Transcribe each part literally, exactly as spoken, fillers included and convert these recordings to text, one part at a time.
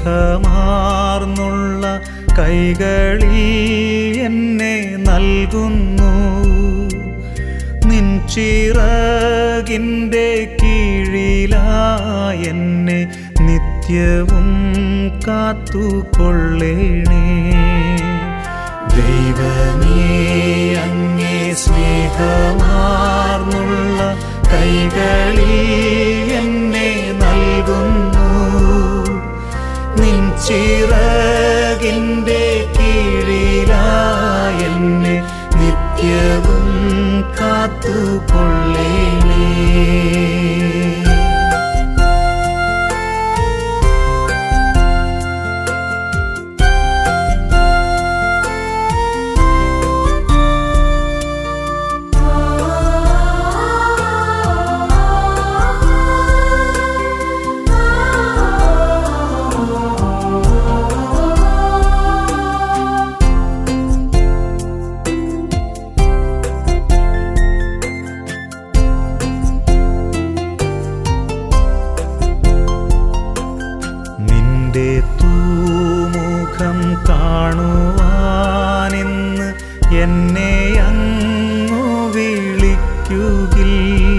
സ്നേഹമാർന്നുള്ള കൈകളിൽ എന്നെ നൽകുന്നു. നിൻ ചിറകിൻ്റെ കീഴിലായി എന്നെ നിത്യവും കാത്തുകൊള്ളേണേ. ദൈവമേ, അങ്ങേ സ്നേഹമാർന്നുള്ള കൈകളിൽ എന്നെ നൽകുന്നു. നിൻ ചിറകിൻ്റെ കീഴിലായി എന്നെ നിത്യവും കാത്തുകൊള്ളേണേ. നിന്റെ തൂമുഖം കാണുവാനിന്ന് എന്നെ അങ്ങു വിളിക്കുകിൽ.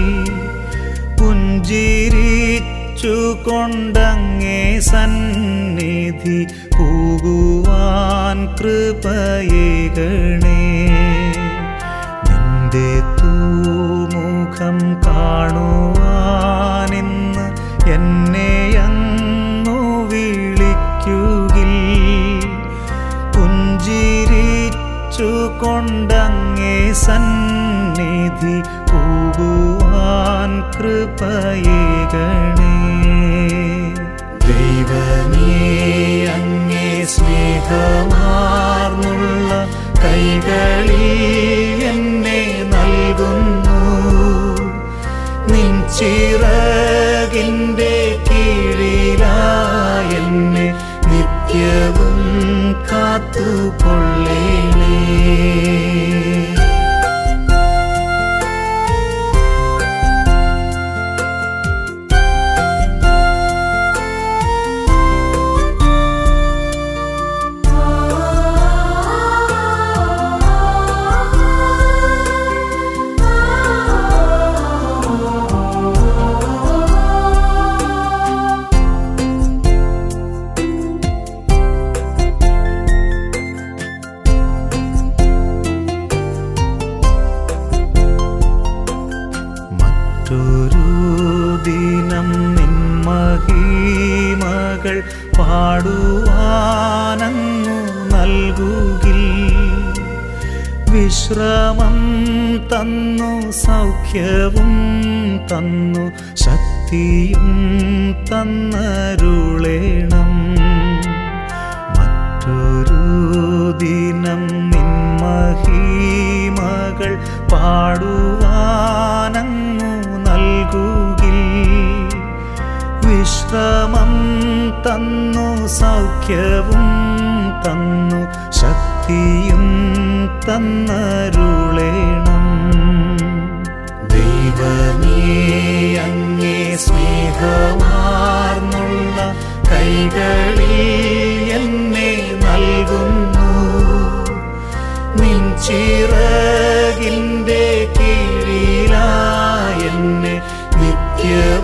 പുഞ്ചിരിച്ചു കൊണ്ടങ്ങേ സന്നിധി പോകുവാൻ കൃപയേകണേ. നിന്റെ തൂമുഖം കാണുവാനിന്ന് എന്നെ അങ്ങു വിളിക്കുകിൽ. പുഞ്ചിരിച്ചു കൊണ്ടങ്ങേ സന്നിധി പോകുവാൻ കൃപയേകണേ. ദൈവമേ, അങ്ങേ സ്നേഹമാർന്നുള്ള കൈകളിൽ എന്നെ നൽകുന്നു. നിൻ ചിറകിൻ്റെ കീഴിലായി എന്നെ നിത്യവും കാത്തുകൊള്ളേണേ. മറ്റൊരു ദിനം നിൻ മഹിമകൾ പാടുവാനങ്ങു നൽകുകിൽ. വിശ്രമം തന്നു, സൗഖ്യവും തന്നു, ശക്തിയും തന്നരുളേണം. മറ്റൊരു ദിനം നിൻ മഹിമകൾ പാടുവാനങ്ങു നൽകുകിൽ. വിശ്രമം തന്നു, സൗഖ്യവും തന്നു, ശക്തിയും തന്നരുളേണം. ദൈവമേ, അങ്ങേ സ്നേഹമാർന്നുള്ള കൈകളിൽ എന്നെ നൽകുന്നു. നിൻ ചിറകിൻ്റെ കീഴിലായി എന്നെ നിത്യവും